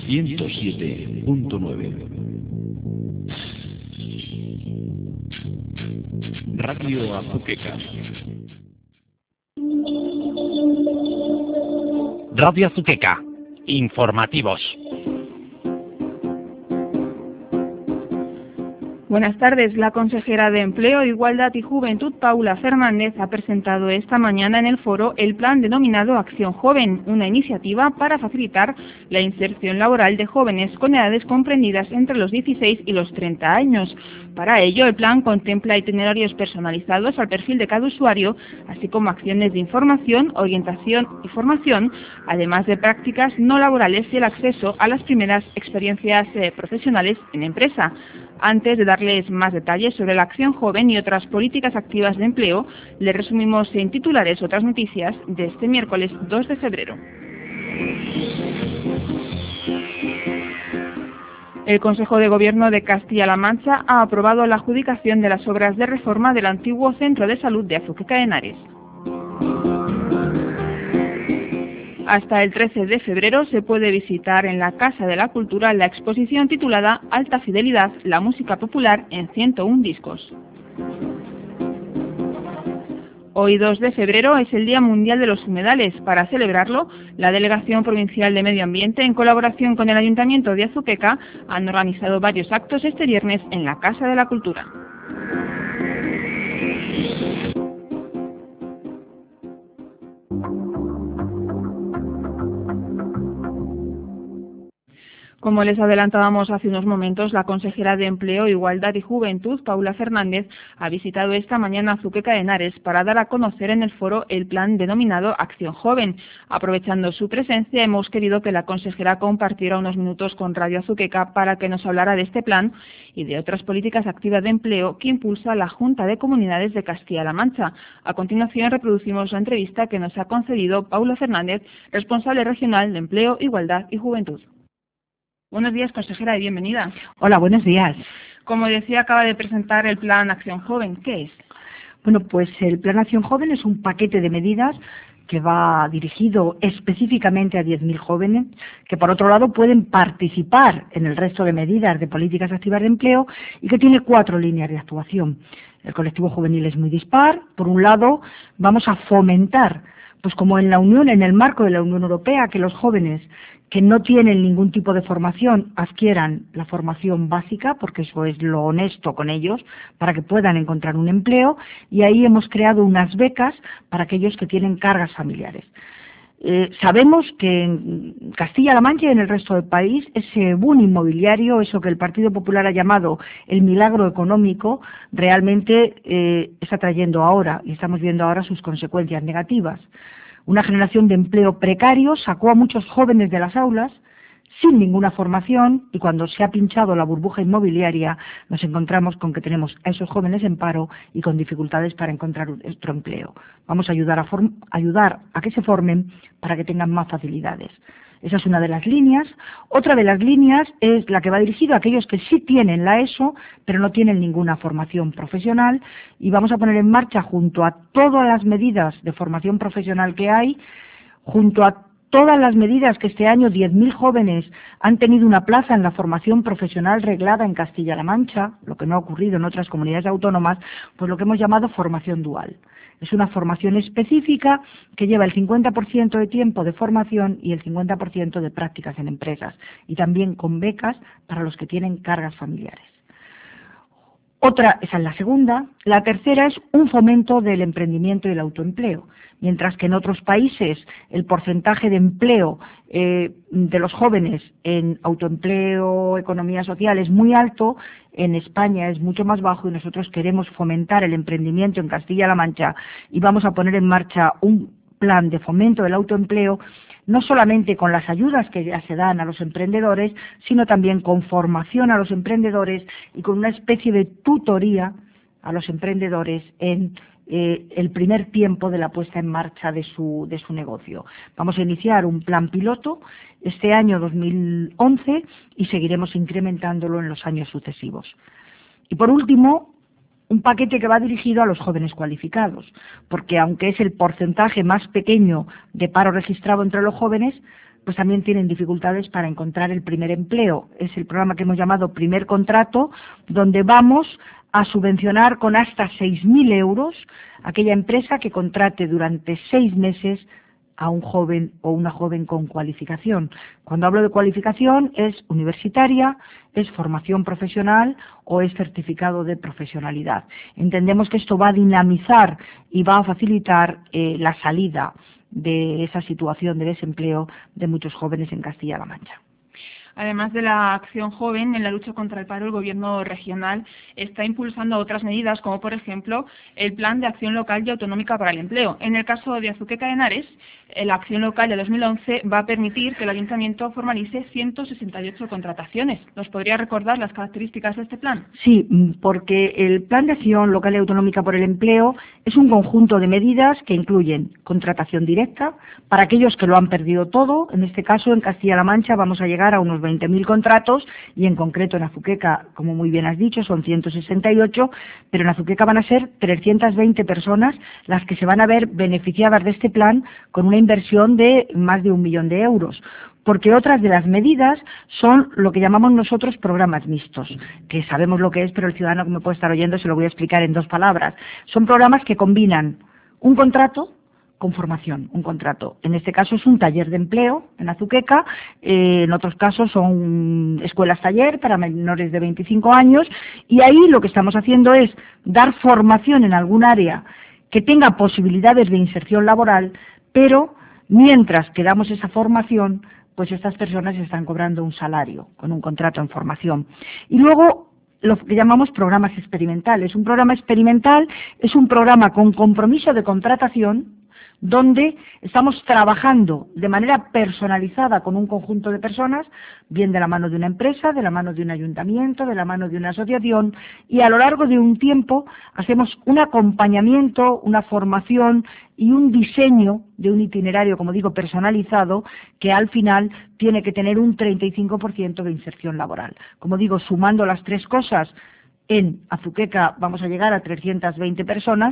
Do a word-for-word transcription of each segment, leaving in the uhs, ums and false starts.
ciento siete punto nueve. Radio Azuqueca. Radio Azuqueca. Informativos. Buenas tardes. La consejera de Empleo, Igualdad y Juventud, Paula Fernández, ha presentado esta mañana en el foro el plan denominado Acción Joven, una iniciativa para facilitar la inserción laboral de jóvenes con edades comprendidas entre los dieciséis y los treinta años. Para ello, el plan contempla itinerarios personalizados al perfil de cada usuario, así como acciones de información, orientación y formación, además de prácticas no laborales y el acceso a las primeras experiencias eh, profesionales en empresa. Antes de darles más detalles sobre la Acción Joven y otras políticas activas de empleo, les resumimos en titulares otras noticias de este miércoles dos de febrero. El Consejo de Gobierno de Castilla-La Mancha ha aprobado la adjudicación de las obras de reforma del antiguo Centro de Salud de Azuqueca de Henares. Hasta el trece de febrero se puede visitar en la Casa de la Cultura la exposición titulada Alta Fidelidad, la música popular en ciento uno discos. Hoy dos de febrero es el Día Mundial de los Humedales. Para celebrarlo, la Delegación Provincial de Medio Ambiente, en colaboración con el Ayuntamiento de Azuqueca, han organizado varios actos este viernes en la Casa de la Cultura. Como les adelantábamos hace unos momentos, la consejera de Empleo, Igualdad y Juventud, Paula Fernández, ha visitado esta mañana Azuqueca de Henares para dar a conocer en el foro el plan denominado Acción Joven. Aprovechando su presencia, hemos querido que la consejera compartiera unos minutos con Radio Azuqueca para que nos hablara de este plan y de otras políticas activas de empleo que impulsa la Junta de Comunidades de Castilla-La Mancha. A continuación, reproducimos la entrevista que nos ha concedido Paula Fernández, responsable regional de Empleo, Igualdad y Juventud. Buenos días, consejera, y bienvenida. Hola, buenos días. Como decía, acaba de presentar el Plan Acción Joven. ¿Qué es? Bueno, pues el Plan Acción Joven es un paquete de medidas que va dirigido específicamente a diez mil jóvenes, que por otro lado pueden participar en el resto de medidas de políticas activas de empleo y que tiene cuatro líneas de actuación. El colectivo juvenil es muy dispar. Por un lado, vamos a fomentar, pues como en la Unión, en el marco de la Unión Europea, que los jóvenes que no tienen ningún tipo de formación adquieran la formación básica, porque eso es lo honesto con ellos, para que puedan encontrar un empleo, y ahí hemos creado unas becas para aquellos que tienen cargas familiares. Eh, sabemos que en Castilla-La Mancha y en el resto del país ese boom inmobiliario, eso que el Partido Popular ha llamado el milagro económico, realmente eh, está trayendo ahora, y estamos viendo ahora sus consecuencias negativas. Una generación de empleo precario sacó a muchos jóvenes de las aulas sin ninguna formación, y cuando se ha pinchado la burbuja inmobiliaria nos encontramos con que tenemos a esos jóvenes en paro y con dificultades para encontrar otro empleo. Vamos a ayudar a, form ayudar a que se formen para que tengan más facilidades. Esa es una de las líneas. Otra de las líneas es la que va dirigida a aquellos que sí tienen la ESO, pero no tienen ninguna formación profesional, y vamos a poner en marcha, junto a todas las medidas de formación profesional que hay, junto a todas las medidas que este año diez mil jóvenes han tenido una plaza en la formación profesional reglada en Castilla-La Mancha, lo que no ha ocurrido en otras comunidades autónomas, pues lo que hemos llamado formación dual. Es una formación específica que lleva el cincuenta por ciento de tiempo de formación y el cincuenta por ciento de prácticas en empresas, y también con becas para los que tienen cargas familiares. Otra, esa es la segunda. La tercera es un fomento del emprendimiento y el autoempleo. Mientras que en otros países el porcentaje de empleo eh, de los jóvenes en autoempleo, economía social es muy alto, en España es mucho más bajo, y nosotros queremos fomentar el emprendimiento en Castilla-La Mancha y vamos a poner en marcha un plan de fomento del autoempleo, no solamente con las ayudas que ya se dan a los emprendedores, sino también con formación a los emprendedores y con una especie de tutoría a los emprendedores en eh, el primer tiempo de la puesta en marcha de su, de su negocio. Vamos a iniciar un plan piloto este año dos mil once y seguiremos incrementándolo en los años sucesivos. Y por último, un paquete que va dirigido a los jóvenes cualificados, porque aunque es el porcentaje más pequeño de paro registrado entre los jóvenes, pues también tienen dificultades para encontrar el primer empleo. Es el programa que hemos llamado Primer Contrato, donde vamos a subvencionar con hasta seis mil euros aquella empresa que contrate durante seis meses a un joven o una joven con cualificación. Cuando hablo de cualificación es universitaria, es formación profesional o es certificado de profesionalidad. Entendemos que esto va a dinamizar y va a facilitar eh, la salida de esa situación de desempleo de muchos jóvenes en Castilla-La Mancha. Además de la acción joven en la lucha contra el paro, el Gobierno regional está impulsando otras medidas, como por ejemplo el Plan de Acción Local y Autonómica para el Empleo. En el caso de Azuqueca de Henares, la acción local de dos mil once va a permitir que el Ayuntamiento formalice ciento sesenta y ocho contrataciones. ¿Nos podría recordar las características de este plan? Sí, porque el Plan de Acción Local y Autonómica por el Empleo es un conjunto de medidas que incluyen contratación directa para aquellos que lo han perdido todo. En este caso, en Castilla-La Mancha vamos a llegar a unos veinte mil contratos y en concreto en Azuqueca, como muy bien has dicho, son ciento sesenta y ocho, pero en Azuqueca van a ser trescientas veinte personas las que se van a ver beneficiadas de este plan con una inversión de más de un millón de euros. Porque otras de las medidas son lo que llamamos nosotros programas mixtos, que sabemos lo que es, pero el ciudadano que me puede estar oyendo se lo voy a explicar en dos palabras. Son programas que combinan un contrato con formación, un contrato. En este caso es un taller de empleo en Azuqueca, eh, en otros casos son escuelas taller para menores de veinticinco años, y ahí lo que estamos haciendo es dar formación en algún área que tenga posibilidades de inserción laboral, pero mientras que damos esa formación, pues estas personas están cobrando un salario con un contrato en formación. Y luego lo que llamamos programas experimentales. Un programa experimental es un programa con compromiso de contratación donde estamos trabajando de manera personalizada con un conjunto de personas, bien de la mano de una empresa, de la mano de un ayuntamiento, de la mano de una asociación, y a lo largo de un tiempo hacemos un acompañamiento, una formación y un diseño de un itinerario, como digo, personalizado, que al final tiene que tener un treinta y cinco por ciento de inserción laboral. Como digo, sumando las tres cosas, en Azuqueca vamos a llegar a trescientas veinte personas,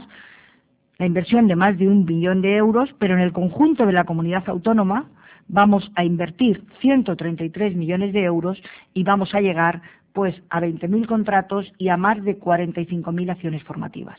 la inversión de más de un billón de euros, pero en el conjunto de la comunidad autónoma vamos a invertir ciento treinta y tres millones de euros y vamos a llegar pues a veinte mil contratos y a más de cuarenta y cinco mil acciones formativas.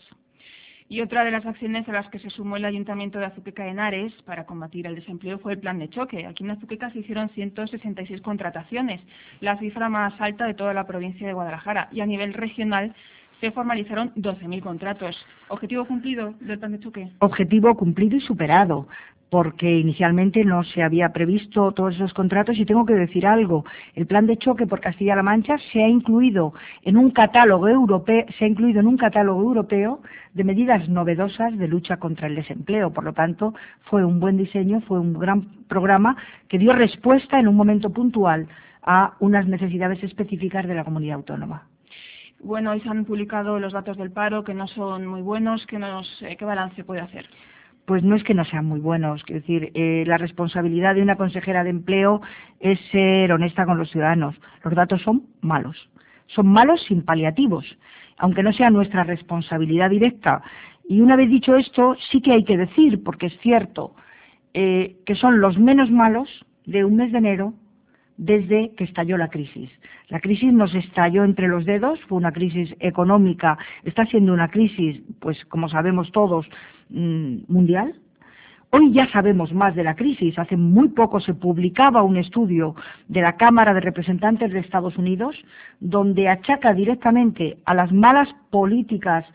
Y otra de las acciones a las que se sumó el Ayuntamiento de Azuqueca de Henares para combatir el desempleo fue el plan de choque. Aquí en Azuqueca se hicieron ciento sesenta y seis contrataciones, la cifra más alta de toda la provincia de Guadalajara, y a nivel regional se formalizaron doce mil contratos. ¿Objetivo cumplido del plan de choque? Objetivo cumplido y superado, porque inicialmente no se había previsto todos esos contratos, y tengo que decir algo: el plan de choque por Castilla-La Mancha se ha incluido en un catálogo europeo, se ha incluido en un catálogo europeo de medidas novedosas de lucha contra el desempleo. Por lo tanto, fue un buen diseño, fue un gran programa que dio respuesta en un momento puntual a unas necesidades específicas de la comunidad autónoma. Bueno, hoy se han publicado los datos del paro, que no son muy buenos. ¿Qué, nos, eh, qué balance puede hacer? Pues no es que no sean muy buenos. Quiero decir, eh, la responsabilidad de una consejera de empleo es ser honesta con los ciudadanos. Los datos son malos. Son malos sin paliativos, aunque no sea nuestra responsabilidad directa. Y una vez dicho esto, sí que hay que decir, porque es cierto, eh, que son los menos malos de un mes de enero desde que estalló la crisis. La crisis nos estalló entre los dedos, fue una crisis económica, está siendo una crisis, pues como sabemos todos, mundial. Hoy ya sabemos más de la crisis. Hace muy poco se publicaba un estudio de la Cámara de Representantes de Estados Unidos donde achaca directamente a las malas políticas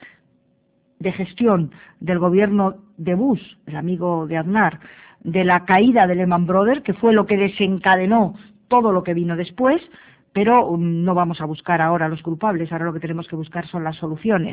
de gestión del gobierno de Bush, el amigo de Aznar, de la caída de Lehman Brothers, que fue lo que desencadenó todo lo que vino después, pero um, no vamos a buscar ahora los culpables, ahora lo que tenemos que buscar son las soluciones.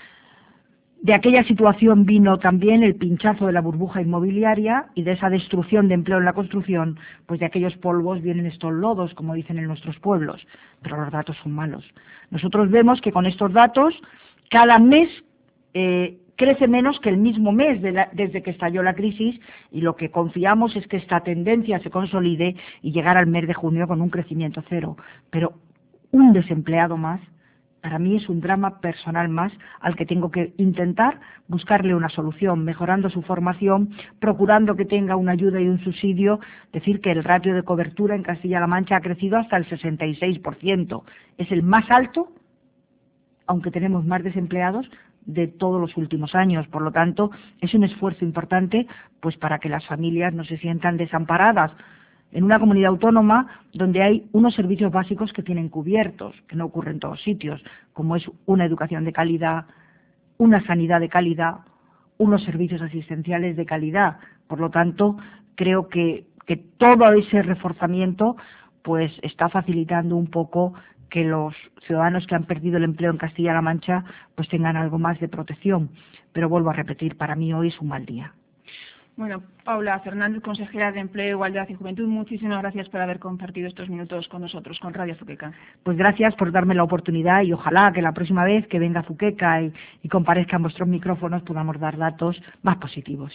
De aquella situación vino también el pinchazo de la burbuja inmobiliaria, y de esa destrucción de empleo en la construcción, pues de aquellos polvos vienen estos lodos, como dicen en nuestros pueblos, pero los datos son malos. Nosotros vemos que con estos datos cada mes eh, crece menos que el mismo mes de la, desde que estalló la crisis, y lo que confiamos es que esta tendencia se consolide y llegar al mes de junio con un crecimiento cero. Pero un desempleado más para mí es un drama personal más al que tengo que intentar buscarle una solución, mejorando su formación, procurando que tenga una ayuda y un subsidio. Decir que el ratio de cobertura en Castilla-La Mancha ha crecido hasta el sesenta y seis por ciento. Es el más alto, aunque tenemos más desempleados, de todos los últimos años. Por lo tanto, es un esfuerzo importante pues para que las familias no se sientan desamparadas en una comunidad autónoma donde hay unos servicios básicos que tienen cubiertos, que no ocurre en todos sitios, como es una educación de calidad, una sanidad de calidad, unos servicios asistenciales de calidad. Por lo tanto, creo que, que todo ese reforzamiento pues está facilitando un poco que los ciudadanos que han perdido el empleo en Castilla-La Mancha pues tengan algo más de protección. Pero vuelvo a repetir, para mí hoy es un mal día. Bueno, Paula Fernández, consejera de Empleo, Igualdad y Juventud, muchísimas gracias por haber compartido estos minutos con nosotros, con Radio Azuqueca. Pues gracias por darme la oportunidad y ojalá que la próxima vez que venga Azuqueca y, y comparezcan vuestros micrófonos podamos dar datos más positivos.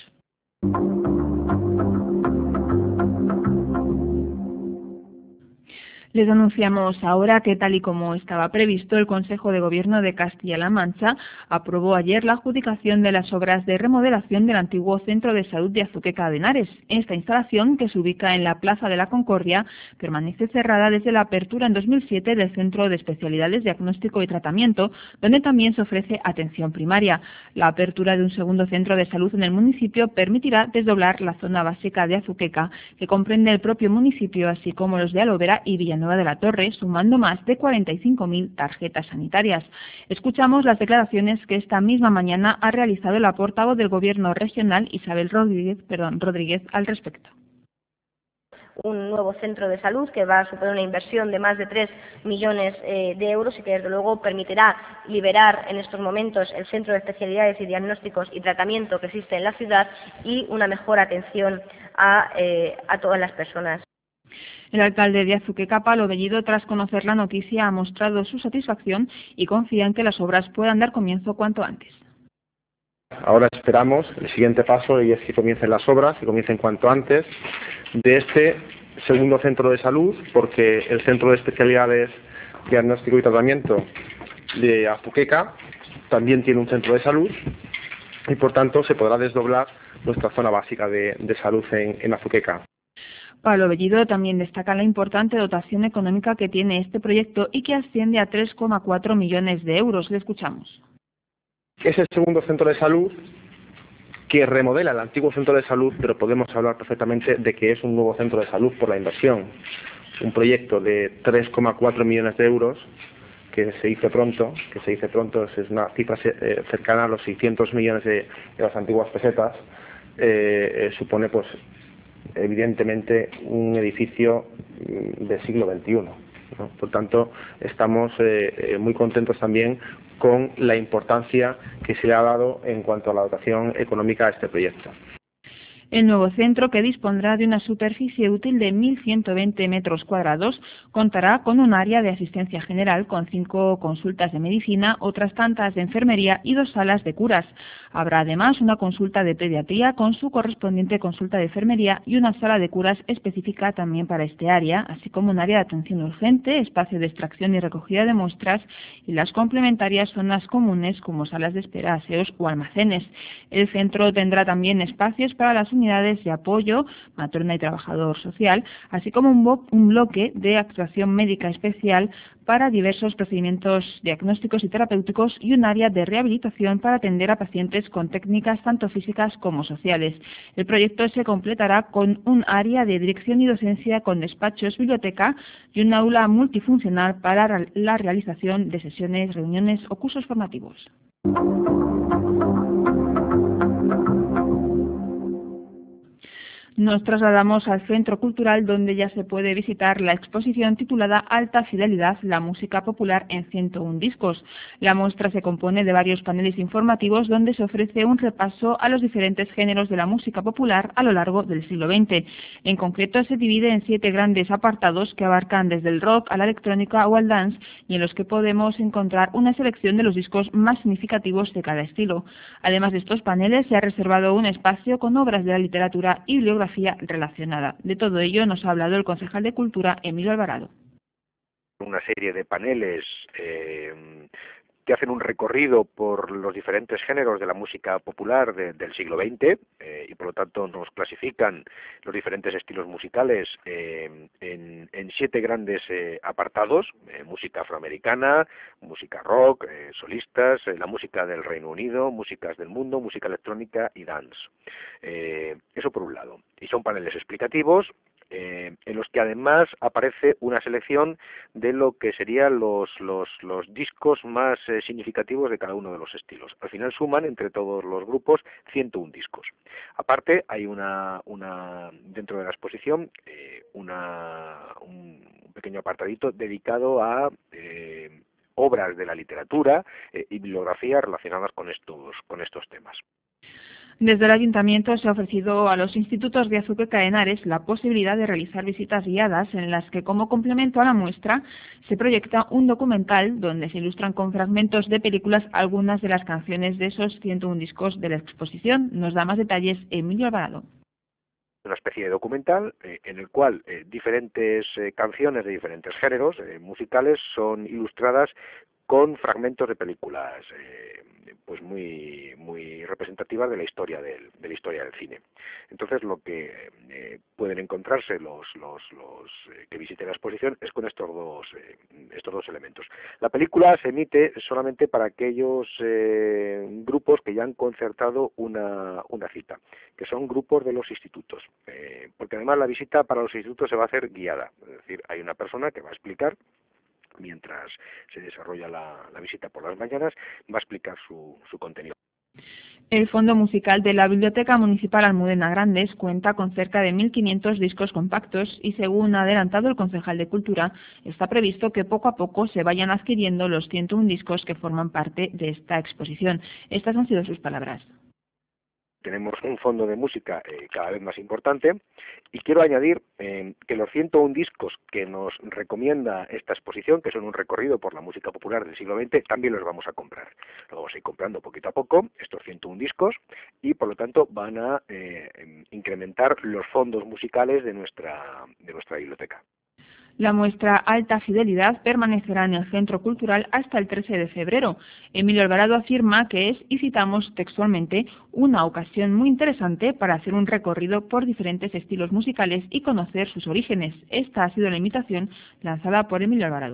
Les anunciamos ahora que, tal y como estaba previsto, el Consejo de Gobierno de Castilla-La Mancha aprobó ayer la adjudicación de las obras de remodelación del antiguo Centro de Salud de Azuqueca de Henares. Esta instalación, que se ubica en la Plaza de la Concordia, permanece cerrada desde la apertura en dos mil siete del Centro de Especialidades Diagnóstico y Tratamiento, donde también se ofrece atención primaria. La apertura de un segundo centro de salud en el municipio permitirá desdoblar la zona básica de Azuqueca, que comprende el propio municipio, así como los de Alovera y Villanueva de la Torre, sumando más de cuarenta y cinco mil tarjetas sanitarias. Escuchamos las declaraciones que esta misma mañana ha realizado la portavoz del Gobierno regional, Isabel Rodríguez, perdón, Rodríguez, al respecto. Un nuevo centro de salud que va a suponer una inversión de más de tres millones eh, de euros y que desde luego permitirá liberar en estos momentos el centro de especialidades y diagnósticos y tratamiento que existe en la ciudad y una mejor atención a, eh, a todas las personas. El alcalde de Azuqueca, Pablo Bellido, tras conocer la noticia, ha mostrado su satisfacción y confía en que las obras puedan dar comienzo cuanto antes. Ahora esperamos el siguiente paso y es que comiencen las obras, que comiencen cuanto antes, de este segundo centro de salud, porque el Centro de Especialidades, Diagnóstico y Tratamiento de Azuqueca también tiene un centro de salud y por tanto se podrá desdoblar nuestra zona básica de, de salud en, en Azuqueca. Pablo Bellido también destaca la importante dotación económica que tiene este proyecto y que asciende a tres coma cuatro millones de euros. Le escuchamos. Es el segundo centro de salud que remodela el antiguo centro de salud, pero podemos hablar perfectamente de que es un nuevo centro de salud por la inversión. Un proyecto de tres coma cuatro millones de euros que se dice pronto, que se dice pronto, es una cifra eh, cercana a los seiscientos millones de, de las antiguas pesetas, eh, eh, supone pues evidentemente un edificio del siglo veintiuno, ¿no? Por tanto, estamos eh, muy contentos también con la importancia que se le ha dado en cuanto a la dotación económica a este proyecto. El nuevo centro, que dispondrá de una superficie útil de mil ciento veinte metros cuadrados, contará con un área de asistencia general con cinco consultas de medicina, otras tantas de enfermería y dos salas de curas. Habrá además una consulta de pediatría con su correspondiente consulta de enfermería y una sala de curas específica también para este área, así como un área de atención urgente, espacio de extracción y recogida de muestras y las complementarias zonas comunes como salas de espera, aseos o almacenes. El centro tendrá también espacios para las unidades de apoyo, matrona y trabajador social, así como un, un bloque de actuación médica especial para diversos procedimientos diagnósticos y terapéuticos y un área de rehabilitación para atender a pacientes con técnicas tanto físicas como sociales. El proyecto se completará con un área de dirección y docencia con despachos, biblioteca y un aula multifuncional para la realización de sesiones, reuniones o cursos formativos. Nos trasladamos al Centro Cultural, donde ya se puede visitar la exposición titulada Alta Fidelidad, la música popular en ciento uno discos. La muestra se compone de varios paneles informativos donde se ofrece un repaso a los diferentes géneros de la música popular a lo largo del siglo veinte. En concreto, se divide en siete grandes apartados que abarcan desde el rock a la electrónica o al dance y en los que podemos encontrar una selección de los discos más significativos de cada estilo. Además de estos paneles, se ha reservado un espacio con obras de la literatura y bibliografía relacionada. De todo ello nos ha hablado el concejal de Cultura, Emilio Alvarado. una serie de paneles eh, que hacen un recorrido por los diferentes géneros de la música popular de, del siglo veinte eh, y por lo tanto nos clasifican los diferentes estilos musicales eh, en, en siete grandes eh, apartados: eh, música afroamericana, música rock, eh, solistas, eh, la música del Reino Unido, músicas del mundo, música electrónica y dance. Eh, eso por un lado. Y son paneles explicativos Eh, en los que además aparece una selección de lo que serían los, los, los discos más eh, significativos de cada uno de los estilos. Al final suman entre todos los grupos ciento uno discos. Aparte hay una, una dentro de la exposición eh, una, un pequeño apartadito dedicado a eh, obras de la literatura eh, y bibliografías relacionadas con estos, con estos temas. Desde el Ayuntamiento se ha ofrecido a los institutos de Azuqueca de Henares la posibilidad de realizar visitas guiadas en las que, como complemento a la muestra, se proyecta un documental donde se ilustran con fragmentos de películas algunas de las canciones de esos ciento uno discos de la exposición. Nos da más detalles Emilio Alvarado. Una especie de documental eh, en el cual eh, diferentes eh, canciones de diferentes géneros eh, musicales son ilustradas con fragmentos de películas eh, pues muy muy representativas de la historia del, de la historia del cine. Entonces lo que eh, pueden encontrarse los los, los eh, que visiten la exposición es con estos dos eh, estos dos elementos. La película se emite solamente para aquellos eh, grupos que ya han concertado una una cita, que son grupos de los institutos, eh, porque además la visita para los institutos se va a hacer guiada, es decir, hay una persona que va a explicar mientras se desarrolla la, la visita por las mañanas, va a explicar su, su contenido. El Fondo Musical de la Biblioteca Municipal Almudena Grandes cuenta con cerca de mil quinientos discos compactos y, según ha adelantado el concejal de Cultura, está previsto que poco a poco se vayan adquiriendo los ciento uno discos que forman parte de esta exposición. Estas han sido sus palabras. Tenemos un fondo de música eh, cada vez más importante y quiero añadir eh, que los ciento uno discos que nos recomienda esta exposición, que son un recorrido por la música popular del siglo veinte, también los vamos a comprar. Los vamos a ir comprando poquito a poco, estos ciento uno discos, y por lo tanto van a eh, incrementar los fondos musicales de nuestra, de nuestra biblioteca. La muestra Alta Fidelidad permanecerá en el Centro Cultural hasta el trece de febrero. Emilio Alvarado afirma que es, y citamos textualmente, una ocasión muy interesante para hacer un recorrido por diferentes estilos musicales y conocer sus orígenes. Esta ha sido la invitación lanzada por Emilio Alvarado.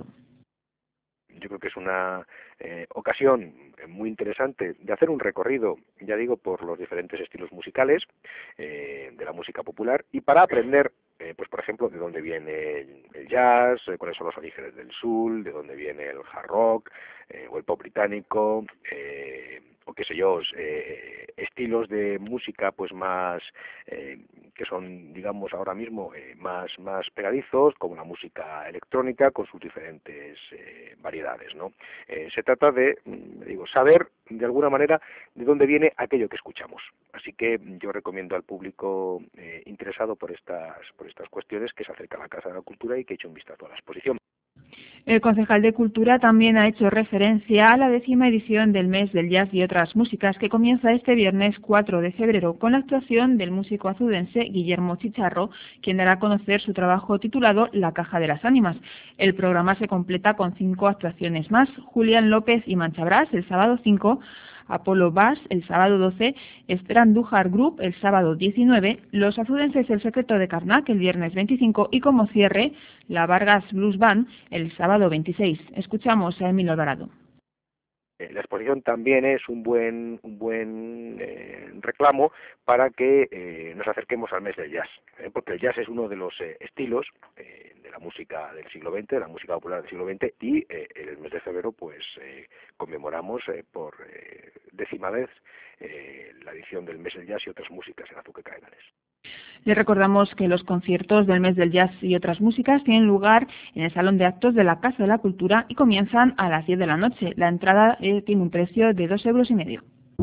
Yo creo que es una eh, ocasión muy interesante de hacer un recorrido, ya digo, por los diferentes estilos musicales eh, de la música popular y para aprender, eh, pues por ejemplo, de dónde viene el, el jazz, eh, cuáles son los orígenes del soul, de dónde viene el hard rock eh, o el pop británico, eh, o qué sé yo, eh, estilos de música pues más eh, que son, digamos, ahora mismo eh, más más pegadizos, como la música electrónica con sus diferentes eh, variedades, ¿no? Eh, se trata de, digo, saber de alguna manera de dónde viene aquello que escuchamos. Así que yo recomiendo al público eh, interesado por estas por estas cuestiones que se acerque a la Casa de la Cultura y que eche un vistazo a la exposición. El concejal de Cultura también ha hecho referencia a la décima edición del Mes del Jazz y otras músicas que comienza este viernes cuatro de febrero con la actuación del músico azudense Guillermo Chicharro, quien dará a conocer su trabajo titulado La Caja de las Ánimas. El programa se completa con cinco actuaciones más: Julián López y Manchabras el sábado cinco, Apolo Bass el sábado doce, Esther Andújar Group el sábado diecinueve, Los Azudenses El Secreto de Karnak el viernes veinticinco y como cierre, la Vargas Blues Band el sábado veintiséis. Escuchamos a Emilio Alvarado. La exposición también es un buen un buen eh, reclamo para que eh, nos acerquemos al mes del jazz, ¿eh? porque el jazz es uno de los eh, estilos eh, de la música del siglo veinte, de la música popular del siglo veinte, y eh, en el mes de febrero pues eh, conmemoramos eh, por eh, décima vez eh, la edición del mes del jazz y otras músicas en Azuqueca de Henares. Les recordamos que los conciertos del Mes del Jazz y otras músicas tienen lugar en el Salón de Actos de la Casa de la Cultura y comienzan a las diez de la noche. La entrada eh, tiene un precio de dos euros y medio.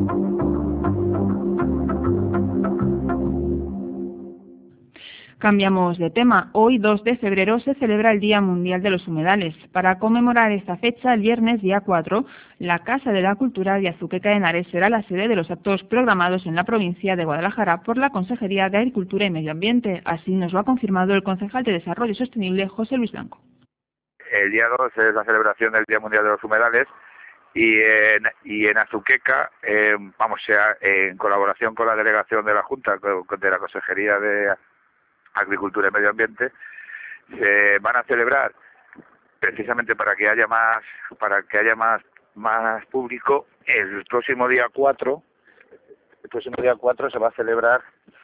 Cambiamos de tema. Hoy, dos de febrero, se celebra el Día Mundial de los Humedales. Para conmemorar esta fecha, el viernes día cuatro, la Casa de la Cultura de Azuqueca de Henares será la sede de los actos programados en la provincia de Guadalajara por la Consejería de Agricultura y Medio Ambiente. Así nos lo ha confirmado el concejal de Desarrollo Sostenible, José Luis Blanco. el día dos es la celebración del Día Mundial de los Humedales y en, y en Azuqueca, eh, vamos, sea, en colaboración con la delegación de la Junta, de la Consejería de Agricultura y Medio Ambiente, se van a celebrar precisamente para que haya más, para que haya más, más público. El próximo día cuatro, el próximo día cuatro se va a celebrar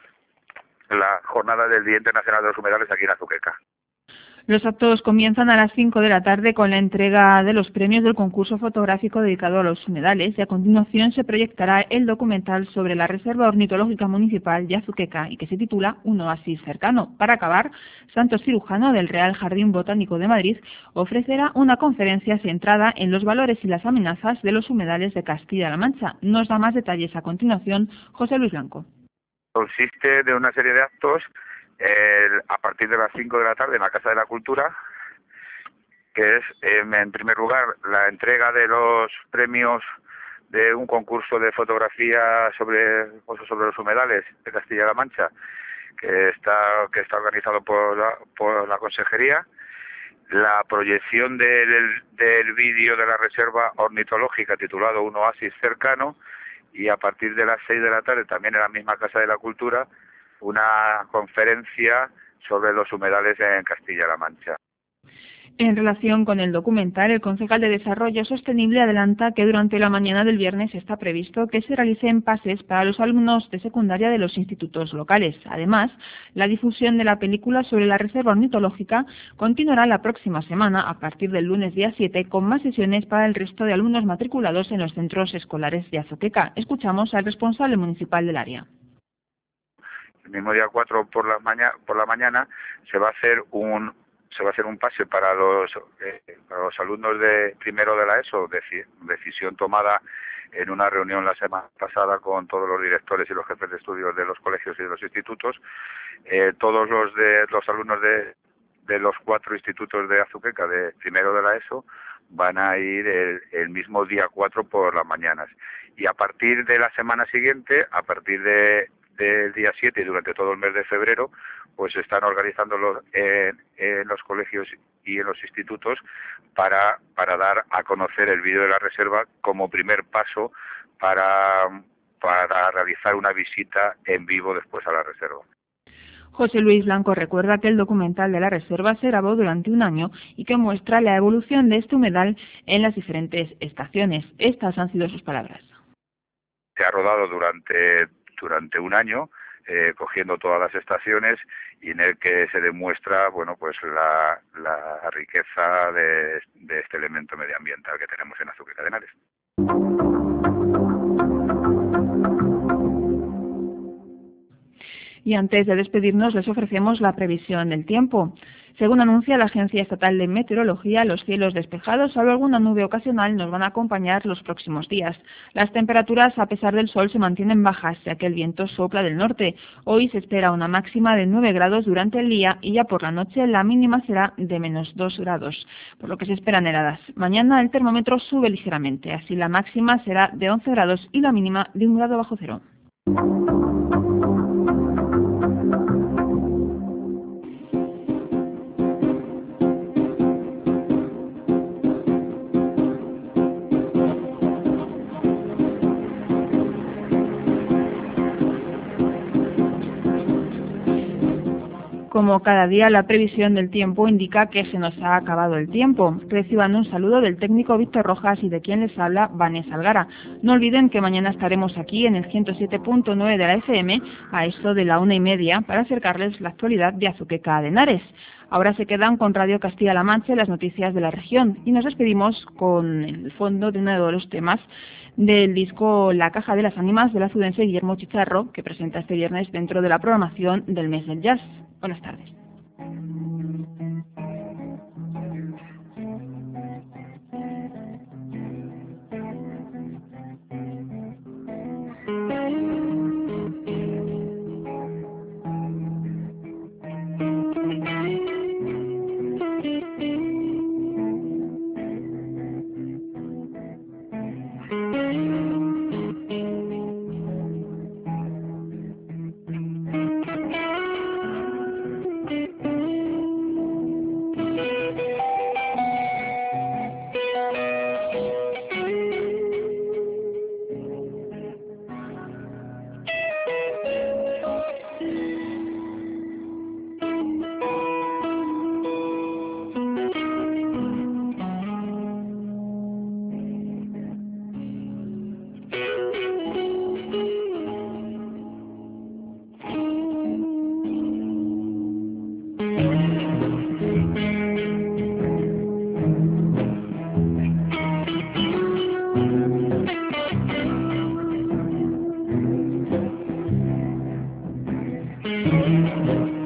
la jornada del Día Internacional de los Humedales aquí en Azuqueca. Los actos comienzan a las cinco de la tarde con la entrega de los premios del concurso fotográfico dedicado a los humedales y a continuación se proyectará el documental sobre la Reserva Ornitológica Municipal de Azuqueca y que se titula Un oasis cercano. Para acabar, Santos Cirujano del Real Jardín Botánico de Madrid ofrecerá una conferencia centrada en los valores y las amenazas de los humedales de Castilla-La Mancha. Nos da más detalles a continuación José Luis Blanco. Consiste de una serie de actos El, a partir de las cinco de la tarde en la Casa de la Cultura, que es, eh, en primer lugar, la entrega de los premios de un concurso de fotografía sobre, sobre los humedales de Castilla-La Mancha, que está, que está organizado por la, por la Consejería, la proyección del, del vídeo de la Reserva Ornitológica titulado Un oasis cercano, y a partir de las seis de la tarde, también en la misma Casa de la Cultura, una conferencia sobre los humedales en Castilla-La Mancha. En relación con el documental, el concejal de Desarrollo Sostenible adelanta que durante la mañana del viernes está previsto que se realicen pases para los alumnos de secundaria de los institutos locales. Además, la difusión de la película sobre la reserva ornitológica continuará la próxima semana, a partir del lunes día siete, con más sesiones para el resto de alumnos matriculados en los centros escolares de Azuqueca. Escuchamos al responsable municipal del área. El mismo día cuatro por la mañana por la mañana se va a hacer un se va a hacer un pase para los eh, para los alumnos de primero de la ESO, deci, decisión tomada en una reunión la semana pasada con todos los directores y los jefes de estudios de los colegios y de los institutos. Eh, todos los de los alumnos de de los cuatro institutos de Azuqueca de primero de la ESO van a ir el, el mismo día cuatro por las mañanas, y a partir de la semana siguiente, a partir de del día siete y durante todo el mes de febrero, pues se están organizando los, en, en los colegios y en los institutos para, para dar a conocer el vídeo de la reserva como primer paso para, para realizar una visita en vivo después a la reserva. José Luis Blanco recuerda que el documental de la reserva se grabó durante un año y que muestra la evolución de este humedal en las diferentes estaciones. Estas han sido sus palabras. Se ha rodado durante durante un año, eh, cogiendo todas las estaciones, y en el que se demuestra, bueno, pues la, la riqueza de, de este elemento medioambiental que tenemos en Azuqueca de Henares. Y antes de despedirnos les ofrecemos la previsión del tiempo. Según anuncia la Agencia Estatal de Meteorología, los cielos despejados, salvo alguna nube ocasional, nos van a acompañar los próximos días. Las temperaturas, a pesar del sol, se mantienen bajas, ya que el viento sopla del norte. Hoy se espera una máxima de nueve grados durante el día y ya por la noche la mínima será de menos dos grados, por lo que se esperan heladas. Mañana el termómetro sube ligeramente, así la máxima será de once grados y la mínima de un grado bajo cero. Como cada día, la previsión del tiempo indica que se nos ha acabado el tiempo. Reciban un saludo del técnico Víctor Rojas y de quien les habla, Vanessa Algara. No olviden que mañana estaremos aquí en el ciento siete punto nueve de la F M a eso de la una y media para acercarles la actualidad de Azuqueca de Henares. Ahora se quedan con Radio Castilla-La Mancha y las noticias de la región y nos despedimos con el fondo de uno de los temas del disco La Caja de las Ánimas del azudense Guillermo Chicharro, que presenta este viernes dentro de la programación del mes del jazz. Buenas tardes. Thank you.